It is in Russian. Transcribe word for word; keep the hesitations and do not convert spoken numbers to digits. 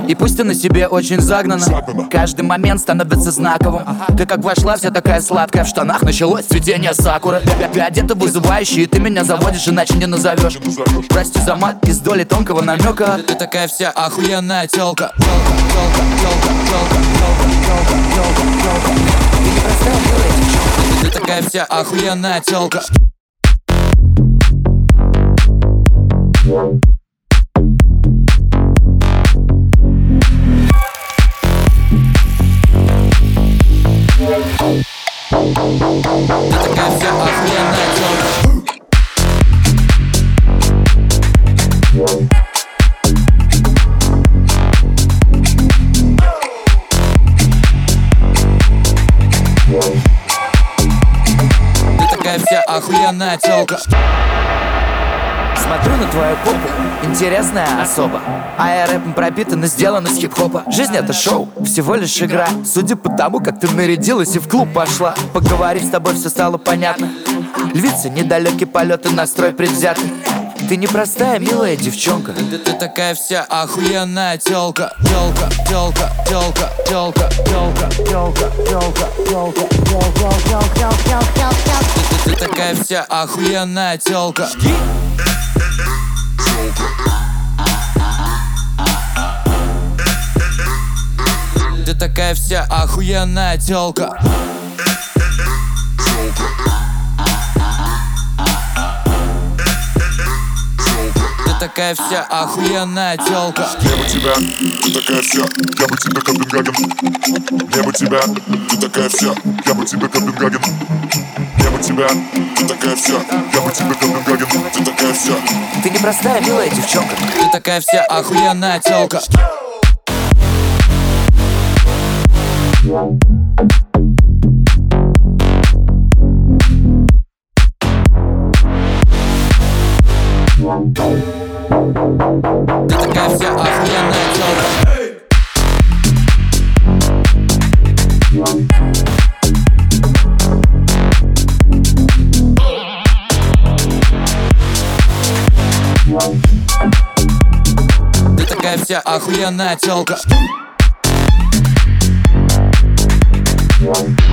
И пусть ты на себе очень загнана, каждый момент становится знаковым. Ты как вошла, вся такая сладкая, в штанах началось цветение сакуры. Ты одета вызывающе, и ты меня заводишь, иначе не назовешь. Прости за мат из доли тонкого намека. Ты такая вся охуенная тёлка. Тёлка, тёлка, тёлка, тёлка, тёлка, тёлка, тёлка. Ты не простая милая девчонка. Ты такая вся охуенная тёлка. Ты такая вся охуенная тёлка. Ты такая вся охуенная тёлка. Смотрю на твою попу, интересная особа. А я рэпом пропитан и сделан из хип-хопа. Жизнь это шоу, всего лишь игра. Судя по тому, как ты нарядилась и в клуб пошла, поговорив с тобой, все стало понятно. Львица, недалекий полет и настрой предвзятый. Ты непростая, милая девчонка. Ты, ты такая вся охуенная тёлка. Тёлка, тёлка, тёлка, тёлка, тёлка, тёлка, тёлка, тёлка, тёлка, тёлка. Ты, ты такая вся охуенная тёлка. Ты такая вся охуенная тёлка. Ты такая вся охуенная тёлка. Я бы тебя, ты такая вся, я бы тебя Копенгаген. Я бы тебя, ты такая вся, я бы тебя Копенгаген. Я бы тебя, ты такая вся, я бы тебя Копенгаген. Ты такая вся. Ты непростая, милая девчонка. Ты такая вся охуенная тёлка. Ты такая вся охуенная тёлка. Ты такая вся охуенная тёлка.